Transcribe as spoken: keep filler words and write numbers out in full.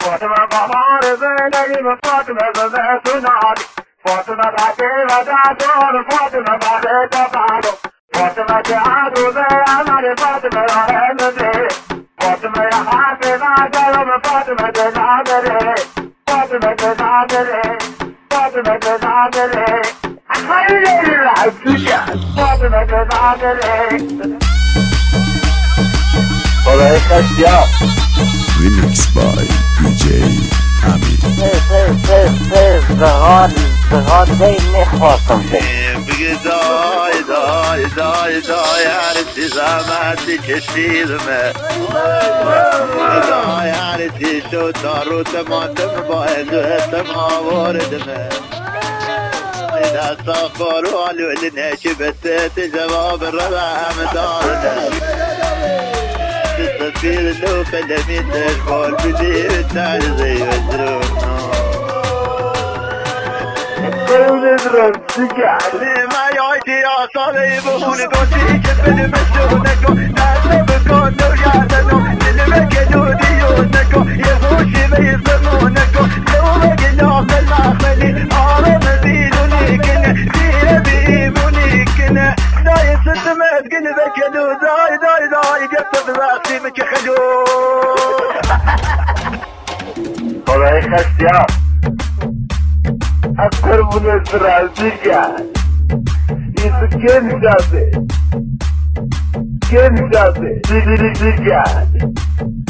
فاطمه قمر زندگی به فاطمه زنده سنانی فاطمه بچه و دادون فاطمه بچه تفادو فاطمه که عروضه عمل فاطمه را هنده فاطمه یا حافظه جلوم فاطمه که نادره فاطمه که نادره فاطمه که نادره خیلی رسوشه فاطمه که نادره خدای خشیا Remix by دی جی امیر. سه سه سه سه زغال زغال دی نخواستم سه بگی دای دای دای دای هرچی زحمتی کشیدمه دای هرچی شد تا رو تماتم باید و اتم آوردمه دستا خورو علولی نشی بسیت جواب ربهم دارده تصفير لو فلمي تشبول بدي التعال زي وزرون قول درستك ما يعيدي يا صليب ونقوتي كبن مسونكو ناسب كونو يعتنو نلمك دوديونكو يغوشي بيصمونكو لو بقنا في المخلي عرم بيدوني كنا دير بيموني كنا داي ستمت قلبك يدو داي داي داي قصد راسي مك خلو خدای خشیا اکثر بودت رازی کرد ایسو کن جاده کن جاده دیگه دیگه کرد